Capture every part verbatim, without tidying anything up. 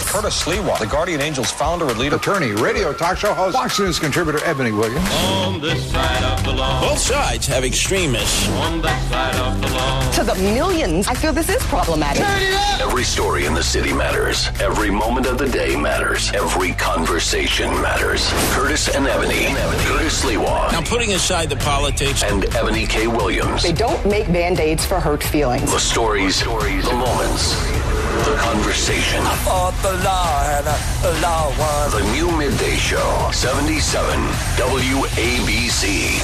Curtis Sliwa, the Guardian Angels founder and leader. Attorney, radio talk show host, Fox News contributor Ebony Williams. On this side of the law. Both sides have extremists. On that side of the law. To the millions, I feel this is problematic. Every story in the city matters. Every moment of the day matters. Every conversation matters. Curtis and Ebony. Curtis Sliwa. Now, putting aside the politics. And Ebony K. Williams. They don't make Band-Aids for hurt feelings. The stories, the moments, the conversation. I fought the law and the law won. The new midday show, seventy-seven W A B C.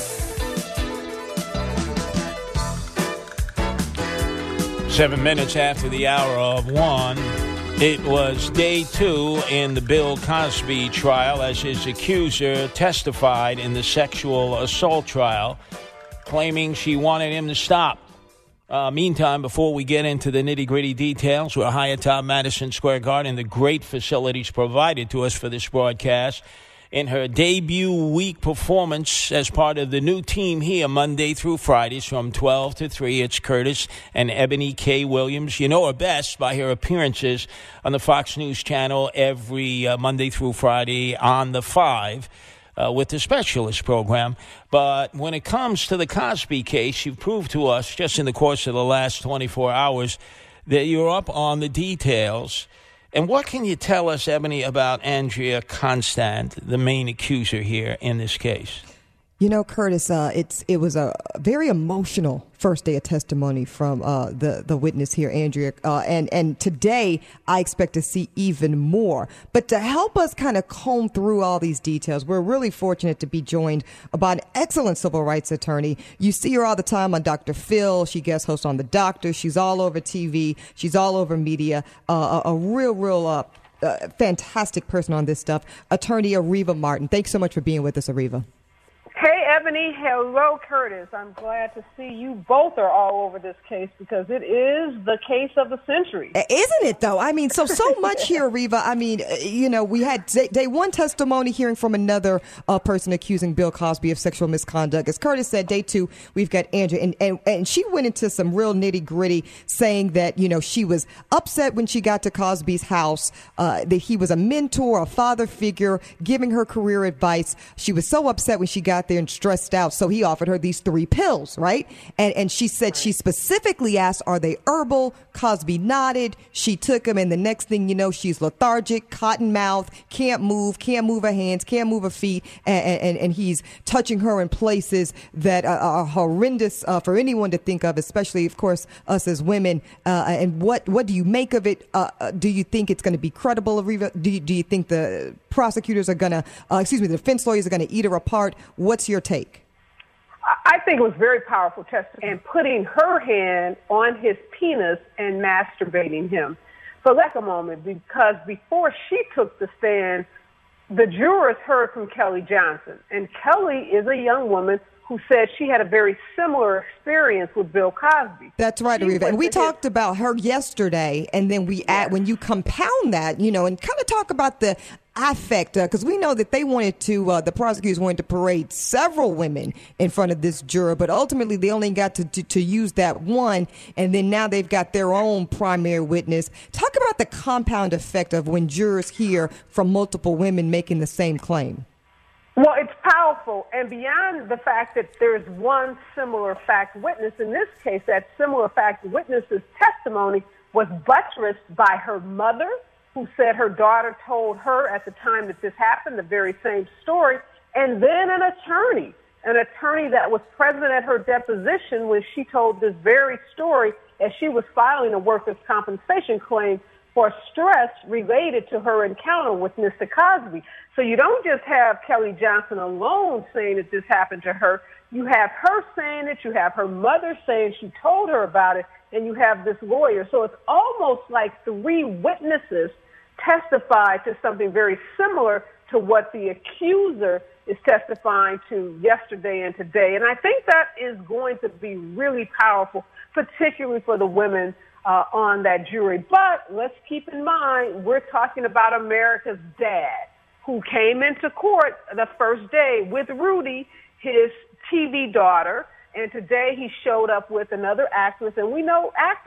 Seven minutes after the hour of one, it was day two in the Bill Cosby trial as his accuser testified in the sexual assault trial, claiming she wanted him to stop. Uh, meantime, before we get into the nitty-gritty details, we're high atop Madison Square Garden, the great facilities provided to us for this broadcast. In her debut week performance as part of the new team here Monday through Fridays from twelve to three, it's Curtis and Ebony K. Williams. You know her best by her appearances on the Fox News channel every uh, Monday through Friday on the five. Uh, with the specialist program. But when it comes to the Cosby case, you've proved to us just in the course of the last twenty-four hours that you're up on the details. And what can you tell us, Ebony, about Andrea Constand, the main accuser here in this case? You know, Curtis, uh, it's it was a very emotional first day of testimony from uh, the the witness here, Andrea, uh, and and today I expect to see even more. But to help us kind of comb through all these details, we're really fortunate to be joined by an excellent civil rights attorney. You see her all the time on Doctor Phil. She guest hosts on The Doctor. She's all over T V. She's all over media. Uh, a, a real, real uh, uh, fantastic person on this stuff. Attorney Areva Martin. Thanks so much for being with us, Areva. Hey, Ebony. Hello, Curtis. I'm glad to see you both are all over this case because it is the case of the century. Isn't it, though? I mean, so, so much here, Reva. I mean, you know, we had day, day one testimony hearing from another uh, person accusing Bill Cosby of sexual misconduct. As Curtis said, day two, we've got Andrea. And, and, and she went into some real nitty gritty saying that, you know, she was upset when she got to Cosby's house, uh, that he was a mentor, a father figure, giving her career advice. She was so upset when she got there and stressed out. So he offered her these three pills, right? And and she said she specifically asked, are they herbal? Cosby nodded. She took them. And the next thing you know, she's lethargic, cotton mouth, can't move, can't move her hands, can't move her feet. And, and, and he's touching her in places that are, are horrendous uh, for anyone to think of, especially, of course, us as women. Uh, and what, what do you make of it? Uh, do you think it's going to be credible, Areva? Do you, do you think the prosecutors are going to, uh, excuse me, the defense lawyers are going to eat her apart? What's your take? I think it was very powerful testimony and putting her hand on his penis and masturbating him. So let's a moment, because before she took the stand, the jurors heard from Kelly Johnson. And Kelly is a young woman who said she had a very similar experience with Bill Cosby. That's right, Areva. And we talked his- about her yesterday, and then we add, when you compound that, you know, and kind of talk about the affect, because uh, we know that they wanted to, uh, the prosecutors wanted to parade several women in front of this juror, but ultimately they only got to, to, to use that one, and then now they've got their own primary witness. Talk about the compound effect of when jurors hear from multiple women making the same claim. Well, it's powerful, and beyond the fact that there's one similar fact witness, in this case, that similar fact witness's testimony was buttressed by her mother, who said her daughter told her at the time that this happened the very same story, and then an attorney, an attorney that was present at her deposition when she told this very story as she was filing a workers' compensation claim for stress related to her encounter with Mister Cosby. So you don't just have Kelly Johnson alone saying that this happened to her. You have her saying it, you have her mother saying she told her about it, and you have this lawyer. So it's almost like three witnesses testified to something very similar to what the accuser is testifying to yesterday and today. And I think that is going to be really powerful, particularly for the women uh, on that jury. But let's keep in mind, we're talking about America's dad, who came into court the first day with Rudy, his T V daughter, and today he showed up with another actress. And we know actors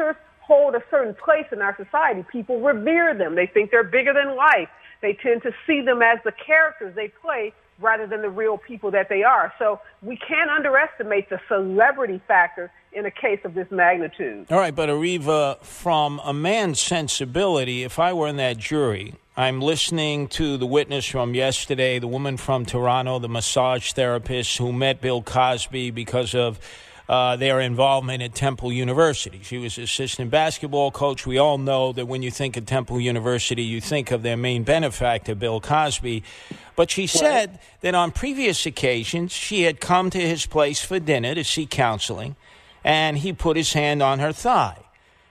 hold a certain place in our society. People revere them. They think they're bigger than life. They tend to see them as the characters they play rather than the real people that they are. So we can't underestimate the celebrity factor in a case of this magnitude. All right, but Areva, from a man's sensibility, if I were in that jury, I'm listening to the witness from yesterday, the woman from Toronto, the massage therapist who met Bill Cosby because of uh, their involvement at Temple University. She was assistant basketball coach. We all know that when you think of Temple University, you think of their main benefactor, Bill Cosby. But she said that on previous occasions, she had come to his place for dinner to seek counseling, and he put his hand on her thigh.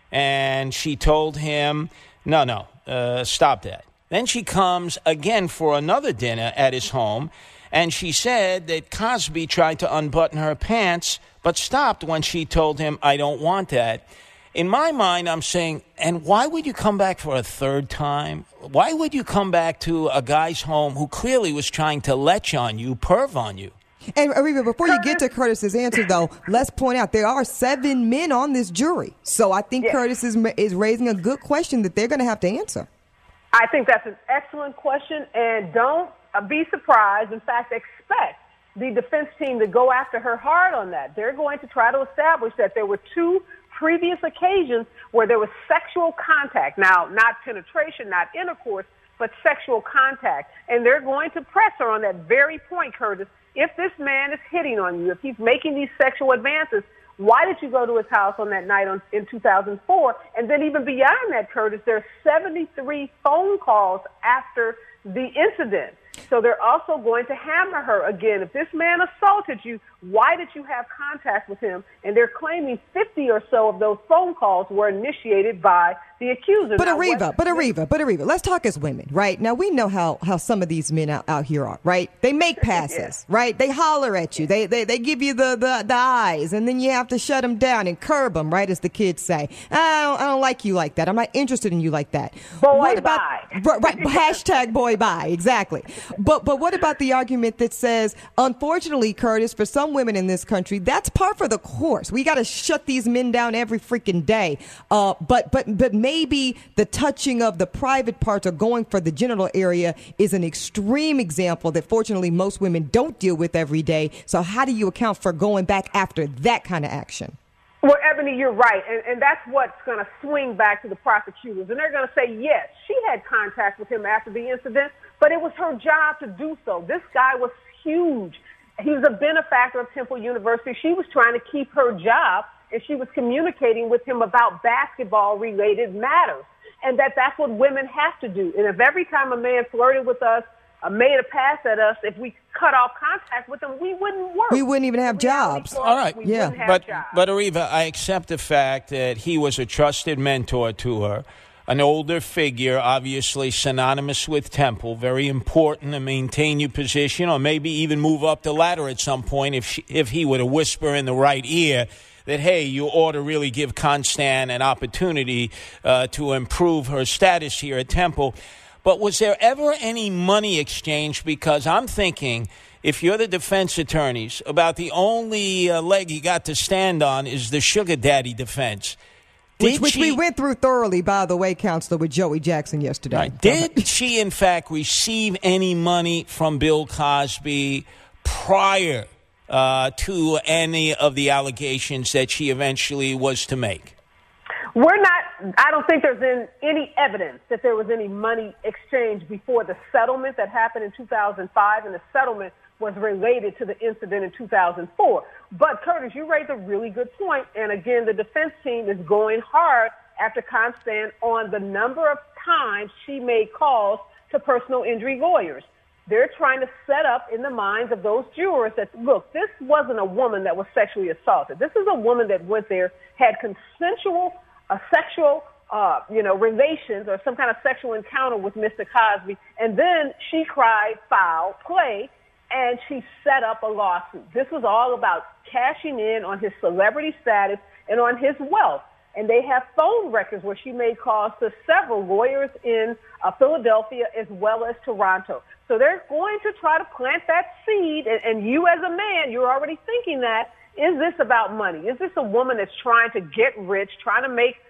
And she told him, no, no, uh, stop that. Then she comes again for another dinner at his home, and she said that Cosby tried to unbutton her pants, but stopped when she told him, I don't want that. In my mind, I'm saying, and why would you come back for a third time? Why would you come back to a guy's home who clearly was trying to lech on you, perv on you? And Areva, before you get to Curtis's answer, though, let's point out there are seven men on this jury. So I think yes. Curtis is, is raising a good question that they're going to have to answer. I think that's an excellent question, and don't uh, be surprised. In fact, expect the defense team to go after her hard on that. They're going to try to establish that there were two previous occasions where there was sexual contact. Now, not penetration, not intercourse, but sexual contact. And they're going to press her on that very point, Curtis. If this man is hitting on you, if he's making these sexual advances, why did you go to his house on that night on, in two thousand four? And then even beyond that, Curtis, there are seventy-three phone calls after the incident. So they're also going to hammer her again. If this man assaulted you, why did you have contact with him? And they're claiming fifty or so of those phone calls were initiated by the accuser. But Areva, but Areva, but Areva, let's talk as women, right? Now, we know how, how some of these men out, out here are, right? They make passes, yeah. right? They holler at you. They, they they give you the, the, the eyes, and then you have to shut them down and curb them, right, as the kids say. I don't, I don't like you like that. I'm not interested in you like that. Boy, what about, bye. Right, right, hashtag boy, bye, exactly. But, but what about the argument that says, unfortunately, Curtis, for some women in this country, that's par for the course. We got to shut these men down every freaking day. Uh, but but but maybe the touching of the private parts or going for the genital area is an extreme example that fortunately most women don't deal with every day. So how do you account for going back after that kind of action? Well, Ebony, you're right. And, and that's what's going to swing back to the prosecutors. And they're going to say, yes, she had contact with him after the incident, but it was her job to do so. This guy was huge. He was a benefactor of Temple University. She was trying to keep her job, and she was communicating with him about basketball-related matters, and that that's what women have to do. And if every time a man flirted with us, uh, made a pass at us, if we cut off contact with him, we wouldn't work. We wouldn't even have jobs. All right. We yeah. have but, jobs. but Areva, I accept the fact that he was a trusted mentor to her. An older figure, obviously synonymous with Temple, very important to maintain your position or maybe even move up the ladder at some point if she, if he were to whisper in the right ear that, hey, you ought to really give Constan an opportunity uh, to improve her status here at Temple. But was there ever any money exchange? Because I'm thinking, if you're the defense attorneys, about the only uh, leg you got to stand on is the sugar daddy defense. Which, which she, we went through thoroughly, by the way, Counselor, with Joey Jackson yesterday. Right. Did she, in fact, receive any money from Bill Cosby prior uh, to any of the allegations that she eventually was to make? We're not, I don't think there's in, any evidence that there was any money exchange before the settlement that happened in two thousand five, and the settlement was related to the incident in two thousand four. But, Curtis, you raised a really good point, and again, the defense team is going hard after Constan on the number of times she made calls to personal injury lawyers. They're trying to set up in the minds of those jurors that, look, this wasn't a woman that was sexually assaulted. This is a woman that went there, had consensual uh, sexual uh, you know, relations or some kind of sexual encounter with Mister Cosby, and then she cried foul play, and she set up a lawsuit. This was all about cashing in on his celebrity status and on his wealth. And they have phone records where she made calls to several lawyers in uh, Philadelphia as well as Toronto. So they're going to try to plant that seed. And, and you as a man, you're already thinking that. Is this about money? Is this a woman that's trying to get rich, trying to make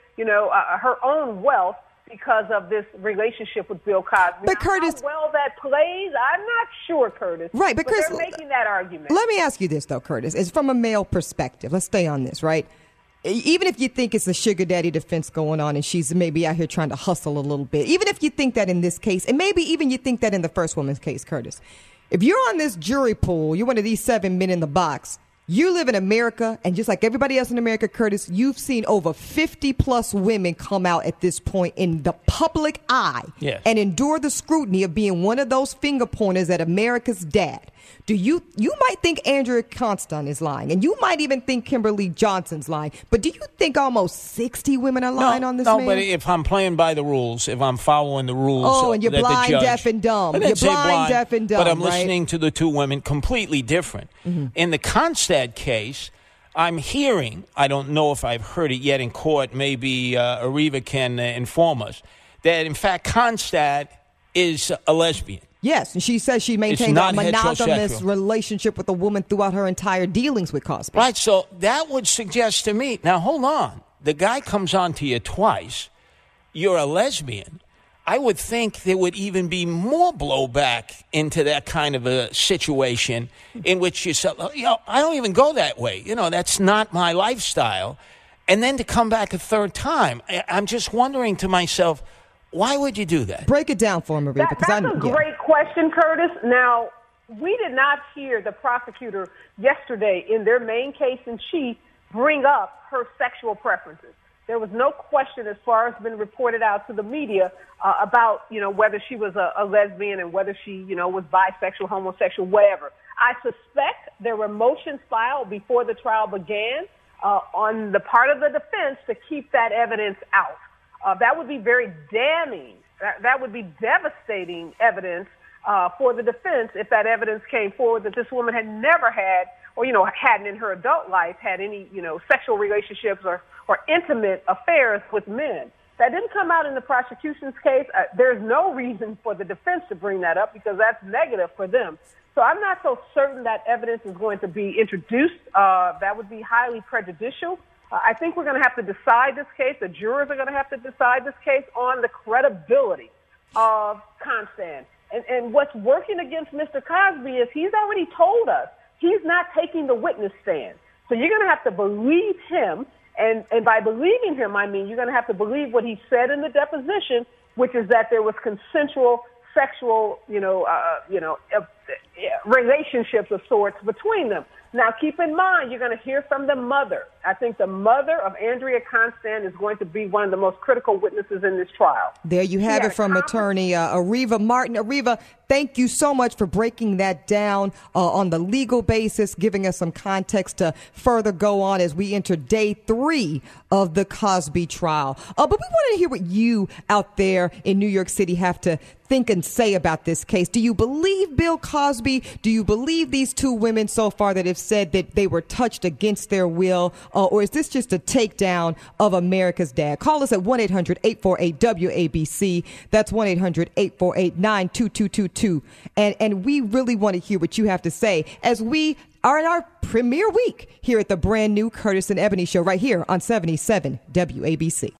you know, uh, her own wealth because of this relationship with Bill Cosby. But now, Curtis, how well that plays, I'm not sure, Curtis. Right, but, but Curtis, they're making that argument. Let me ask you this, though, Curtis. It's from a male perspective. Let's stay on this, right? Even if you think it's a sugar daddy defense going on and she's maybe out here trying to hustle a little bit, even if you think that in this case, and maybe even you think that in the first woman's case, Curtis, if you're on this jury pool, you're one of these seven men in the box, you live in America, and just like everybody else in America, Curtis, you've seen over fifty plus women come out at this point in the public eye yes. and endure the scrutiny of being one of those finger pointers at America's dad. Do you you might think Andrea Constand is lying, and you might even think Kimberly Johnson's lying, but do you think almost sixty women are lying no, on this no, man? No, but if I'm playing by the rules, if I'm following the rules, oh, and you're that blind, the judge, deaf, and dumb. I didn't You're say blind, blind, deaf, and dumb. But I'm right? listening to the two women completely different. Mm-hmm. In the Constand case, I'm hearing, I don't know if I've heard it yet in court, maybe uh, Ariva can uh, inform us, that in fact Constand is a lesbian. Yes, and she says she maintained not a monogamous heterosexual. relationship with a woman throughout her entire dealings with Cosby. Right, so that would suggest to me, now hold on, the guy comes on to you twice, you're a lesbian. I would think there would even be more blowback into that kind of a situation in which you say, you know, I don't even go that way. You know, that's not my lifestyle. And then to come back a third time, I, I'm just wondering to myself, why would you do that? Break it down for me, Rita. That, that's I, a yeah. great question, Curtis. Now, we did not hear the prosecutor yesterday in their main case in chief bring up her sexual preferences. There was no question, as far as been reported out to the media, uh, about, you know, whether she was a, a lesbian and whether she, you know, was bisexual, homosexual, whatever. I suspect there were motions filed before the trial began uh, on the part of the defense to keep that evidence out. Uh, that would be very damning. That, that would be devastating evidence uh, for the defense if that evidence came forward that this woman had never had, or, you know, hadn't in her adult life had any, you know, sexual relationships or, or intimate affairs with men. That didn't come out in the prosecution's case. Uh, there's no reason for the defense to bring that up because that's negative for them. So I'm not so certain that evidence is going to be introduced. Uh, that would be highly prejudicial. Uh, I think we're going to have to decide this case. The jurors are going to have to decide this case on the credibility of Constand. And, and what's working against Mister Cosby is he's already told us he's not taking the witness stand. So you're going to have to believe him. And, and by believing him, I mean you're going to have to believe what he said in the deposition, which is that there was consensual sexual, you know, uh, you know, uh, relationships of sorts between them. Now, keep in mind, you're going to hear from the mother. I think the mother of Andrea Constand is going to be one of the most critical witnesses in this trial. There you have it from attorney uh, Ariva Martin. Ariva, thank you so much for breaking that down uh, on the legal basis, giving us some context to further go on as we enter day three of the Cosby trial. Uh, but we wanted to hear what you out there in New York City have to think and say about this case. Do you believe Bill Cosby? Do you believe these two women so far that have said that they were touched against their will? Uh, or is this just a takedown of America's dad? Call us at one eight hundred eight four eight W A B C. That's one eight hundred eight four eight nine two two two two. And, and we really want to hear what you have to say as we are in our premiere week here at the brand new Curtis and Ebony show right here on seventy-seven W A B C.